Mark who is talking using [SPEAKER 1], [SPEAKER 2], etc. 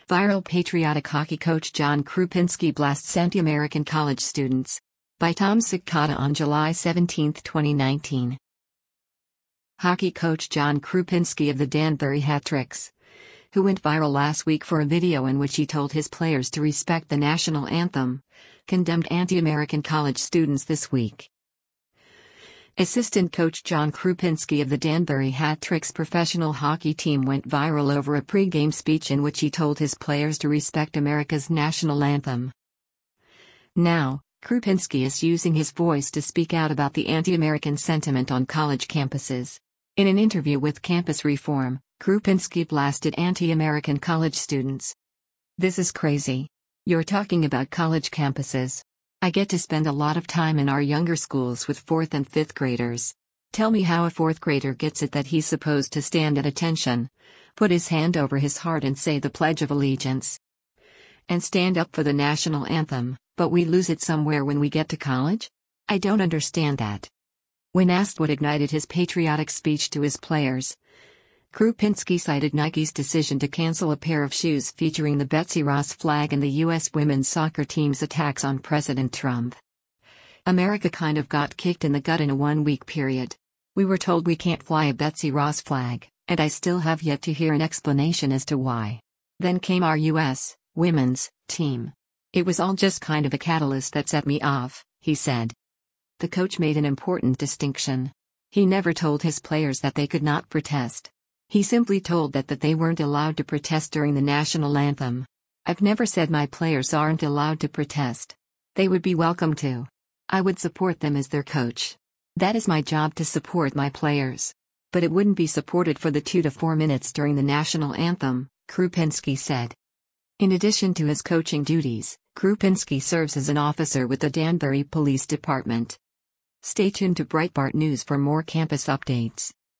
[SPEAKER 1] Viral patriotic hockey coach John Krupinski blasts anti-American college students. By Tom Sikata on July 17, 2019. Hockey coach John Krupinski of the Danbury Hat-Tricks, who went viral last week for a video in which he told his players to respect the national anthem, condemned anti-American college students this week. Assistant coach John Krupinski of the Danbury Hat-Tricks professional hockey team went viral over a pre-game speech in which he told his players to respect America's national anthem. Now, Krupinski is using his voice to speak out about the anti-American sentiment on college campuses. In an interview with Campus Reform, Krupinski blasted anti-American college students. "This is crazy. You're talking about college campuses. I get to spend a lot of time in our younger schools with 4th and 5th graders. Tell me how a 4th grader gets it that he's supposed to stand at attention, put his hand over his heart and say the Pledge of Allegiance, and stand up for the national anthem, but we lose it somewhere when we get to college? I don't understand that." When asked what ignited his patriotic speech to his players, Krupinski cited Nike's decision to cancel a pair of shoes featuring the Betsy Ross flag and the U.S. women's soccer team's attacks on President Trump. "America kind of got kicked in the gut in a one-week period. We were told we can't fly a Betsy Ross flag, and I still have yet to hear an explanation as to why. Then came our U.S. women's team. It was all just kind of a catalyst that set me off," he said. The coach made an important distinction. He never told his players that they could not protest. He simply told that they weren't allowed to protest during the national anthem. "I've never said my players aren't allowed to protest. They would be welcome to. I would support them as their coach. That is my job, to support my players. But it wouldn't be supported for the 2 to 4 minutes during the national anthem," Krupinski said. In addition to his coaching duties, Krupinski serves as an officer with the Danbury Police Department. Stay tuned to Breitbart News for more campus updates.